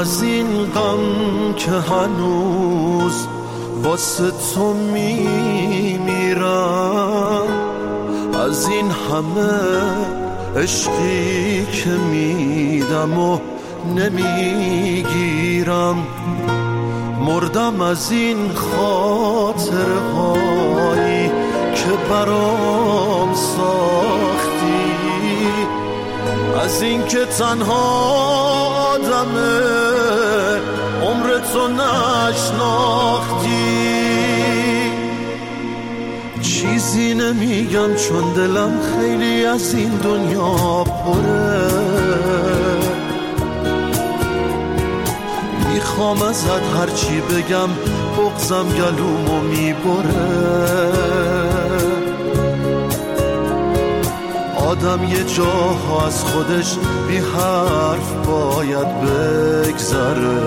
از این غم که هنوز واسه تو میمیرم، از این همه عشقی که میدم و نمیگیرم، مردم از این خاطرهایی که برام ساختی، از این که تنها آدمه عمرتو نشناختی. چیزی نمیگم چون دلم خیلی از این دنیا پره، میخوام ازت هرچی بگم بغضم گلومو میبره. آدم یه جاها از خودش بی حرف باید بگذره،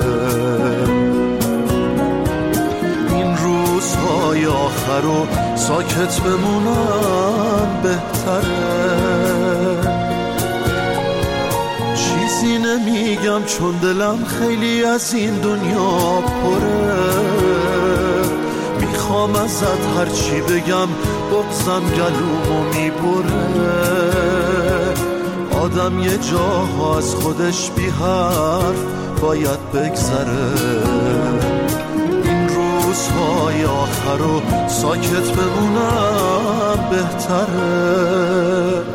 این روزهای آخر رو ساکت بمونم بهتره. چیزی نمیگم چون دلم خیلی از این دنیا پره، میخوام ازت هرچی بگم بغضم گلومو میبره. آدم یه جاها از خودش بی حرف باید بگذره، این روزهای آخر رو ساکت بمونم بهتره.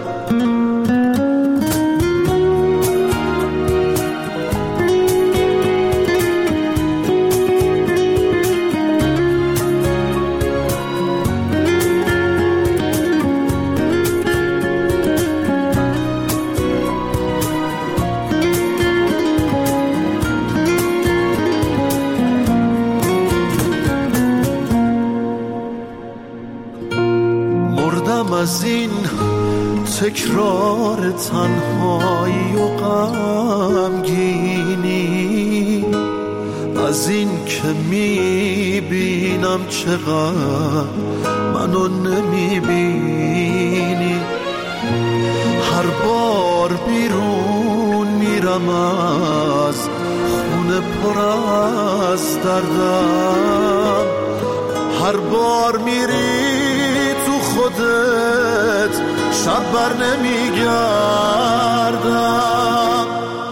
از این تکرار تنهایی و غمگینی، از این که میبینم چقدر منو نمیبینی، هر بار بیرون میرم از خونه پر از دردم، هر بار میری خودت شب بر نمیگردم.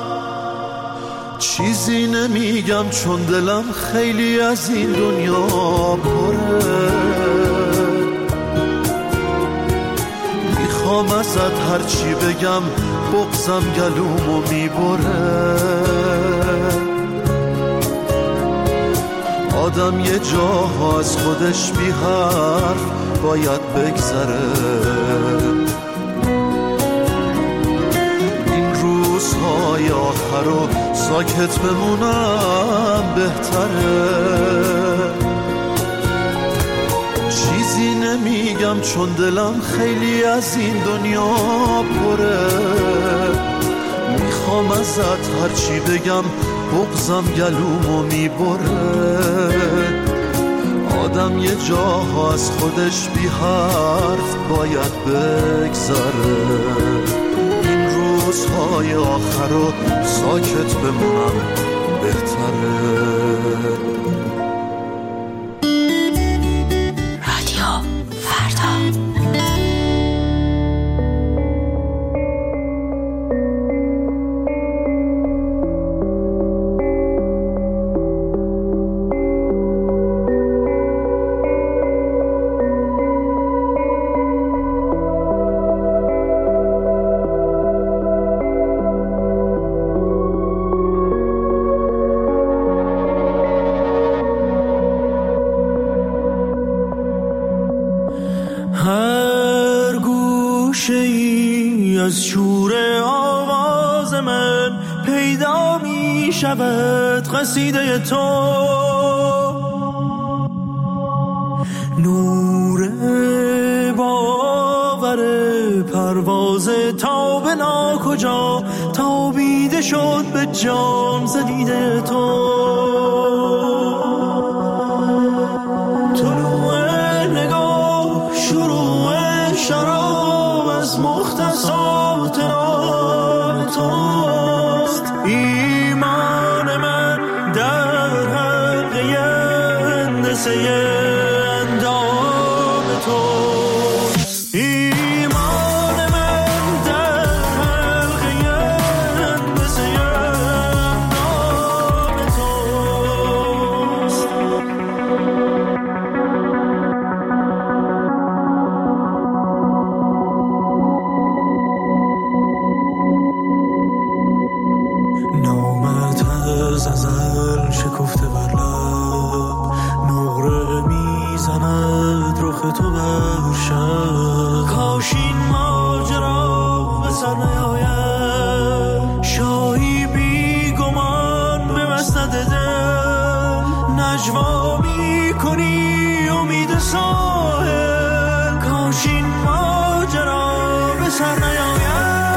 چیزی نمیگم چون دلم خیلی از این دنیا پره، میخوام ازت هرچی بگم بغضم گلومو میبره. آدم یه جاها از خودش بی حرف باید بگذره، این روزهای آخر رو ساکت بمونم بهتره. چیزی نمیگم چون دلم خیلی از این دنیا پره، میخوام ازت هرچی بگم بغضم گلومو میبره. آدم یه جاها از خودش بی حرف باید بگذره، این روزهای آخر رو ساکت بمونم بهتره. رادیو فردا. از شور آواز من پیدا می شود قصیده تو، نور باور پرواز تا به ناکجا تابیده شد به جام زدیده تو. طلوع نگاه شروع شراب از مختصات توست، ایمان من اندام توست. ایمان من در حلقه اندازه اندام توست. نامت از ازل شکفته بر لب، نقره میزند رخ تو بر شب. کاش این ماجرا به سر نیاید، شاهی بی گمان به مسند دل. نجوا میکنی امید ساحل، کاش این ماجرا به سر نیاید.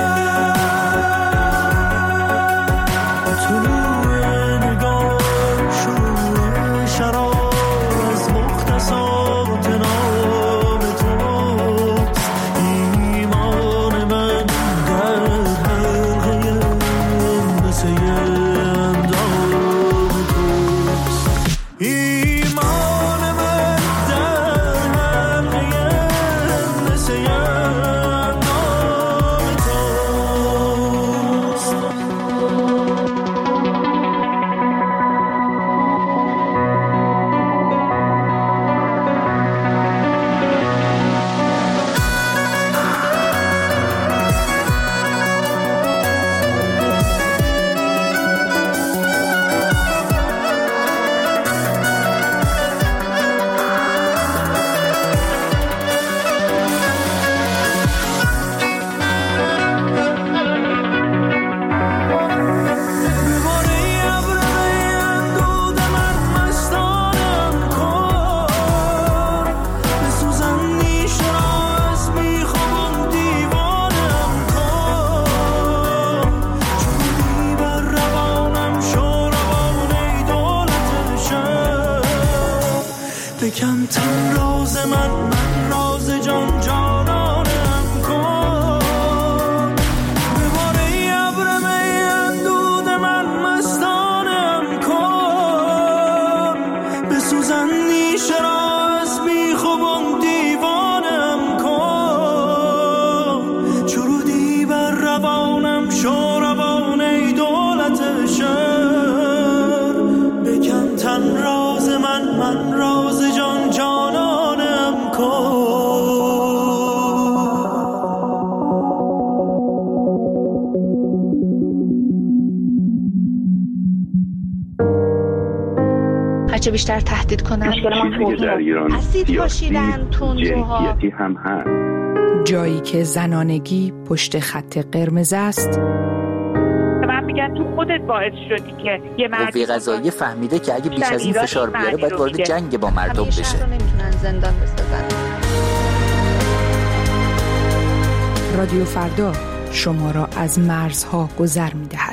بکن تن راز من راز جان جانانم کن. بباره ابر می اندود من مستانم کن. بسوزن نیشه را از بیخوبان دیوانم کن. چرودی بر روانم شو روان ای دولت شهر. بکن تن راز من راز جان جانانم کن. هرچه بیشتر تهدید کنن اسید پاشیدن تندروها هم هست. جایی که زنانگی پشت خط قرمز است. من میگن تو خودت باعث شدی که یه مردی قوه قضاییه فهمیده که اگه بیش از این فشار بیاره باید وارد جنگ با مردم بشه. همیشه نمیتونن زندان بسازن. رادیو فردا شما را از مرزها گذر می‌دهد.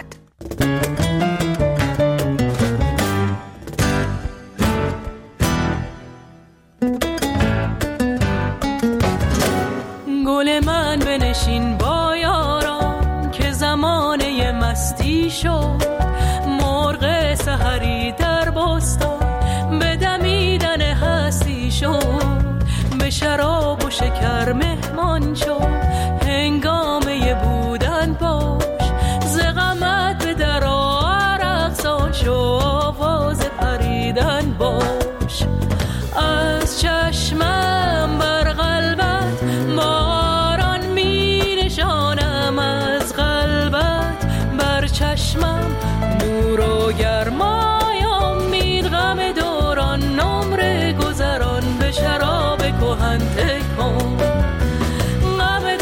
گل من بنشین با یاران که زمانه مستی شد. مرغ سحری در بستان به دمیدن هستی شد. به شراب و شکر مهمان شد. هنگامه بودن باش ز غمت به در رقصان شو. آواز پریدن باش از چشمم بر قلبت. باران می نشانم از قلبت بر چشمم. نور و گرمای امید غم دوران نمره گذران. به شراب کهن تکن غم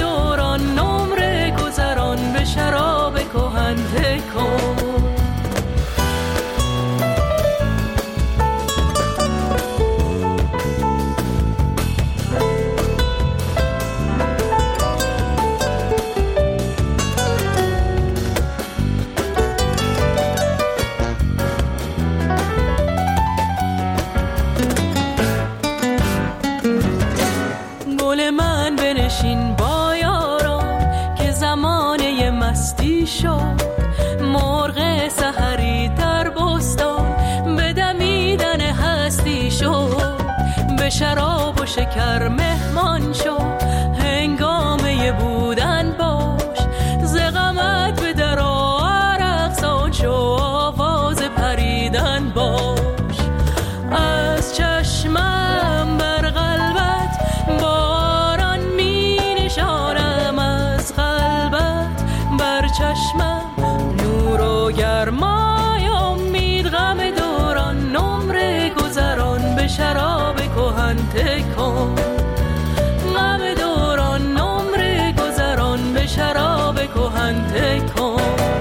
به شراب و شکر مهمان شو، هنگامه بودن باش، ز غمت به در عرق ساد شو، آواز پریدن باش. از چشمم بر قلبت باران می نشانم، از قلبت بر چشمم نور و گرمای امید، غم دوران نمره گذران به شراب کهن تکن، غم دوران نمره گذران به شراب کهن تکن.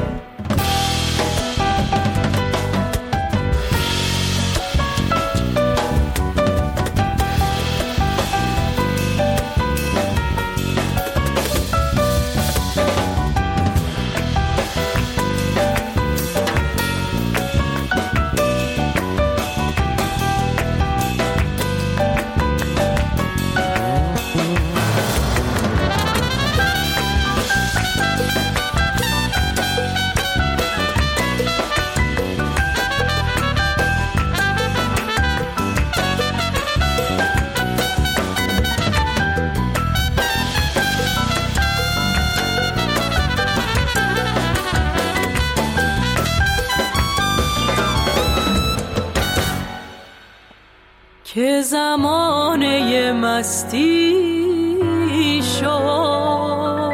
که زمانه مستی شد،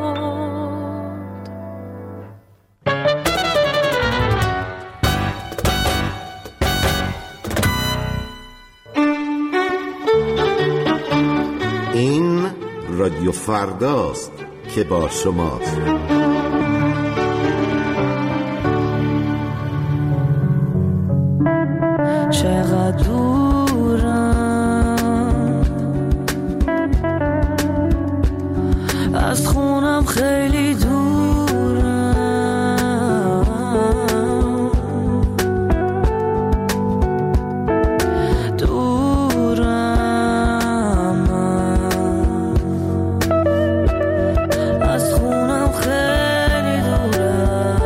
این رادیو فرداست که با شماست. چقدر از خونم خیلی دورم، دورم از خونم خیلی دورم.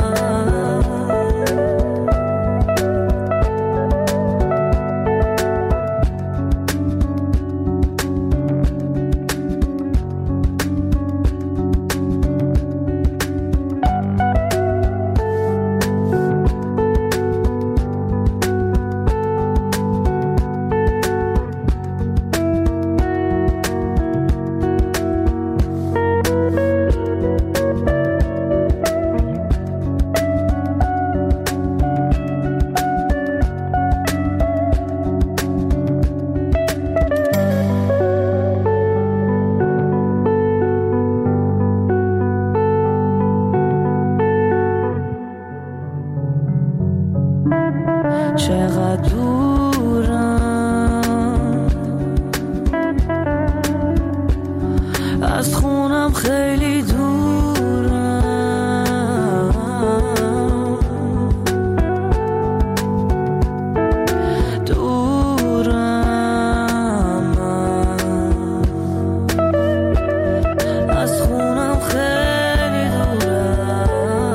چقدر دورم از خونم خیلی دورم، دورم از خونم خیلی دورم.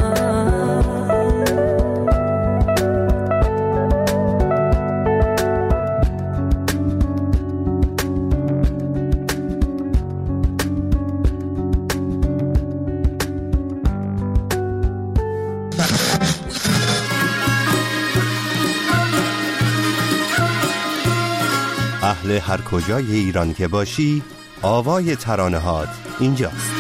اهل هر کجای ایران که باشی، آوای ترانه‌هات اینجاست.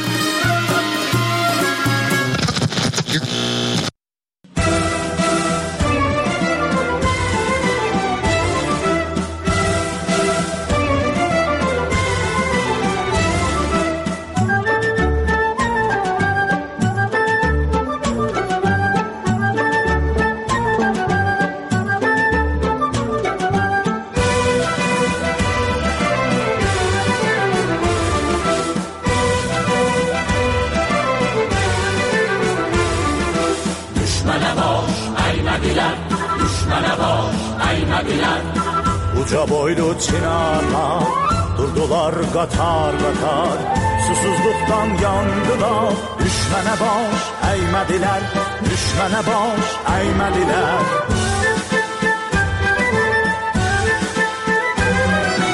Uca boylu çınarlar durdular qatar qatar, susuzluqdan yandılar. Düşmənə baş əymədilər, düşmənə baş əymədilər.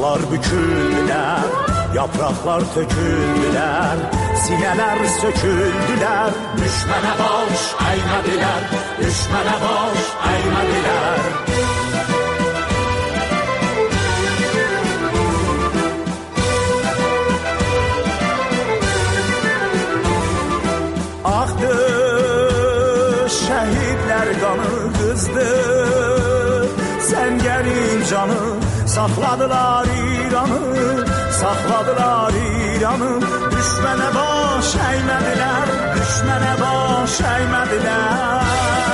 Budaqlar büküldülər, yapraqlar töküldülər, sinələr söküldülər, düşmənə baş əymədilər, düşmənə baş əymədilər. Axdı şəhidlər qanı qızdı, səngərin canı, saxladılar İranı, saxladılar İranı. Düşmənə baş əymədilər, düşmənə baş əymədilər.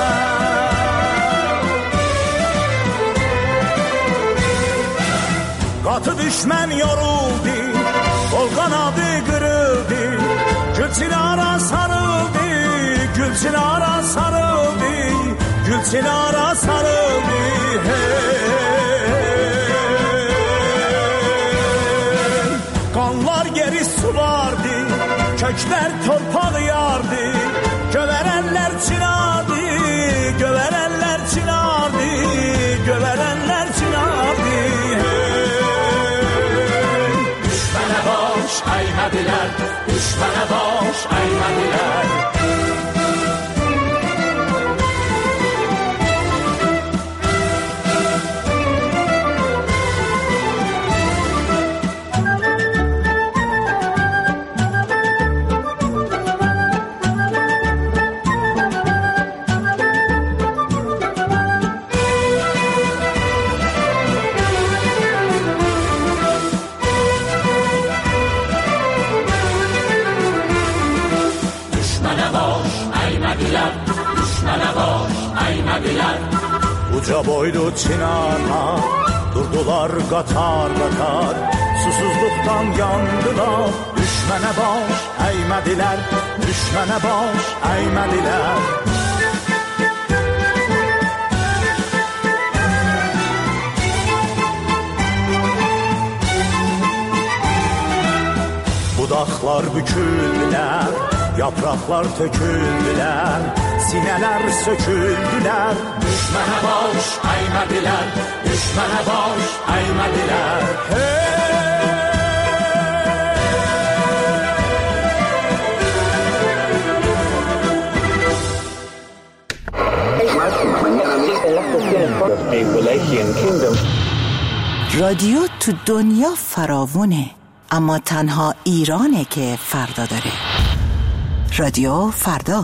Qatı düşmən yoruldu, qol qanadı qırıldı, Gülçinara sarıldı, Gülçinara sarıldı, Gülçinara sarıldı. Qanlar geri sulardı, köklər torpaq yardı, gövərənlər çinardı, gövərənlər çinardı, gövərənlər çinardı. Düşmənə baş əymədilər, düşmənə baş əymədilər. Uca boylu çinarlar durdular qatar qatar, susuzluqdan yandılar, düşmənə baş əymədilər, düşmənə baş əymədilər. Budaqlar büküldülər, yapraqlar töküldülər, sinələr söküldülər, düşmənə baş əymədilər, düşmənə baş əymədilər. رادیو تو دنیا فراوونه، اما تنها ایرانه که فردا داره. رادیو فردا.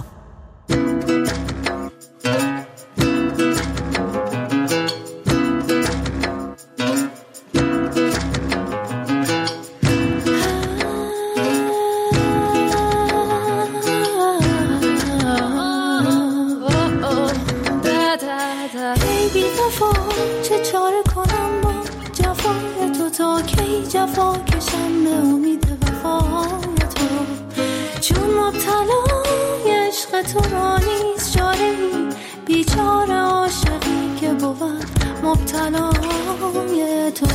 جفا کشم به امید وفای تو، چون مبتلای عشق تو را نیست چاره‌ای، بیچاره عاشقی که بود مبتلای تو.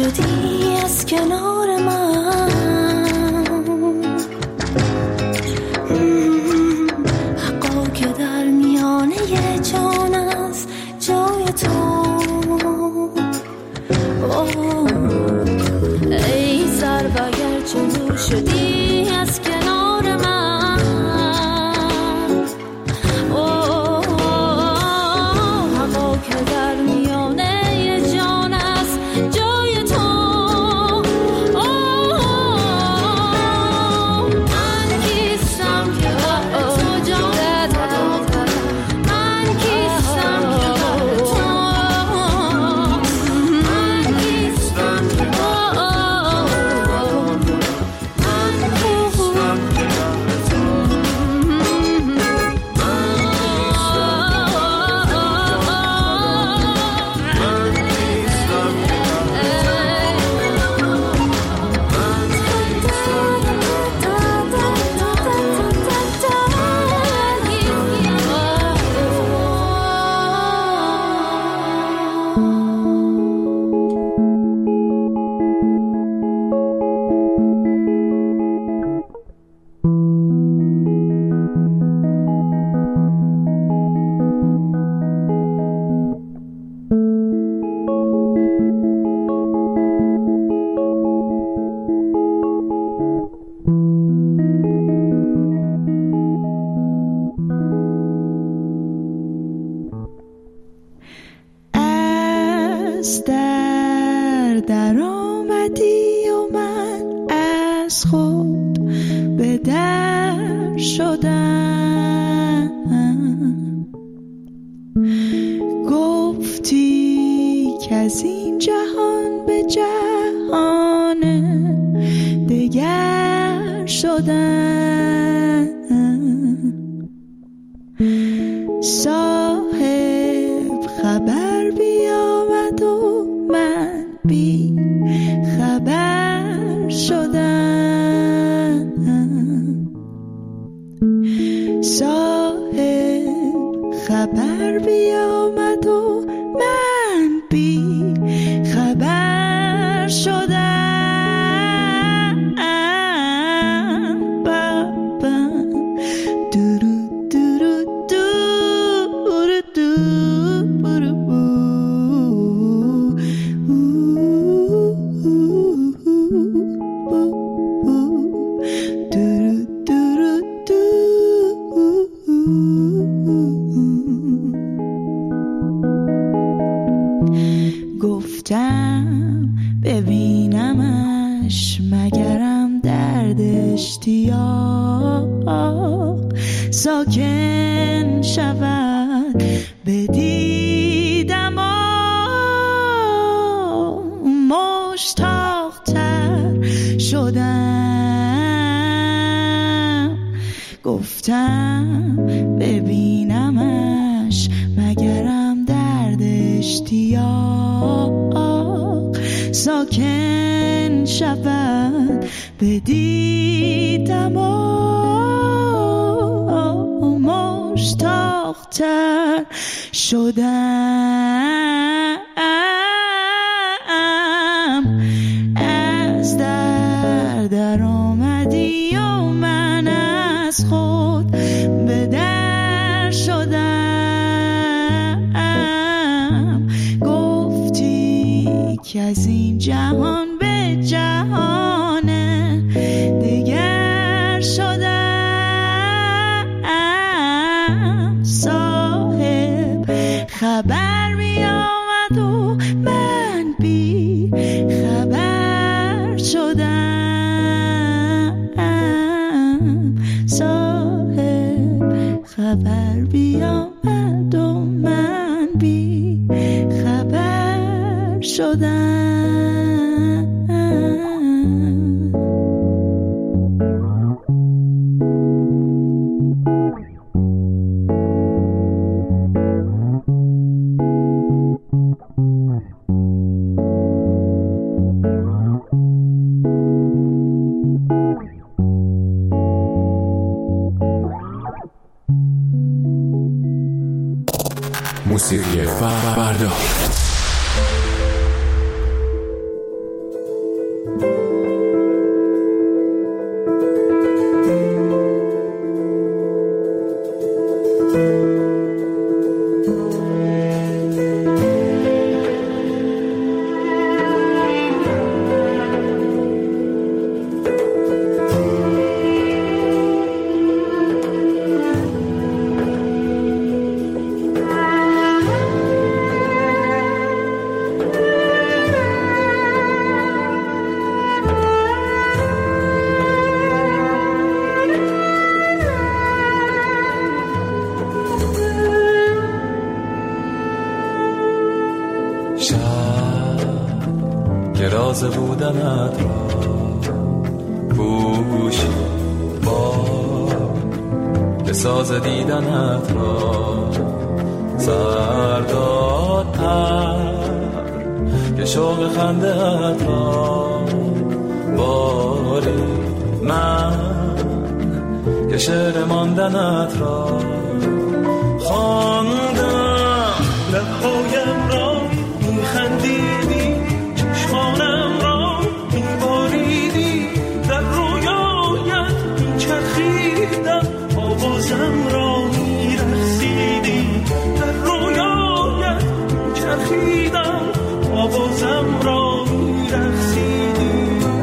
شدی از کنار من، حقا که در میانه جان است جای تو. ای سر و گر جلو شدی از کنار من، حقا که در میانه جان است جای تو. من کیستم که بر تو جان دادم، من کیستم که بر تو، من کیستم که در آمدی و من از خود به در شدم، گفتی که از این جهان به جهان دگر شدم، صاحب خبر بیامد و من بی خبر شدم، صاحب خبر بیامد و من بی خبر شدم. بابا درو درو درو درو گفتم ببینمش مگرم درد اشتیاق ساکن شود، بدیدم مشتاق‌تر شدم، گفتم ببینمش مگرم درد اشتیاق ساکن شود، بدیدم مشتاق‌تر شدم، از در آمدی و من از خود به در شدم، گفتی که از این جهان به جهان دگر شدم، صاحب خبر می آمد و من بی خبر شدم، صاحب خبر بیامد و من بی خبر شدم. موسیقی فردا. شب که راز بودنت را پوشی بار که ساز دیدنت را سرداد پر که شوق خنده‌ات را باری من که شعر ماندنت را خواندم لبهایم را میخندیدی چشمانم را میباریدی در رویایت میچرخیدم آوازم را میرقصیدی در رویایت میچرخیدم آوازم را میرقصیدی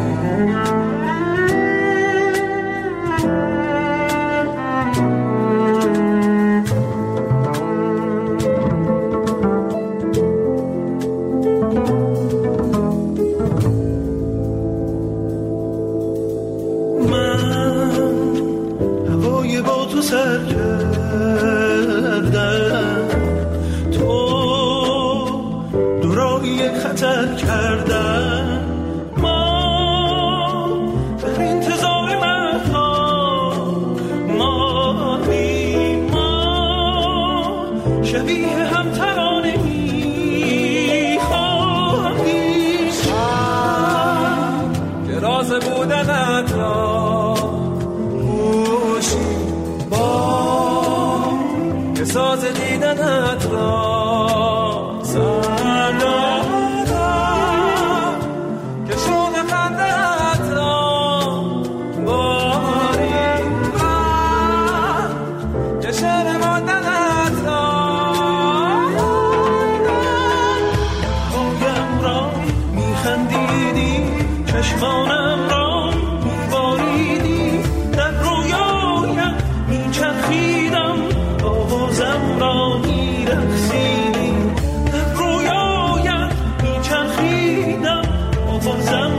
سر کردم تو دورای خطر کردم ما در انتظار مردها ماندیم ما شبیه هم ترانه میخواهیم که راز بودنت را پوشی که ساز دیدنت را سردادم که شوق خنده‌ات را باری من که شعر ماندنت را پایم را میخندیدی چشمانم را میباریدی در رویایم میچرخیدم آوازم را میرقصیدی در رویایت میچرخیدم آوازم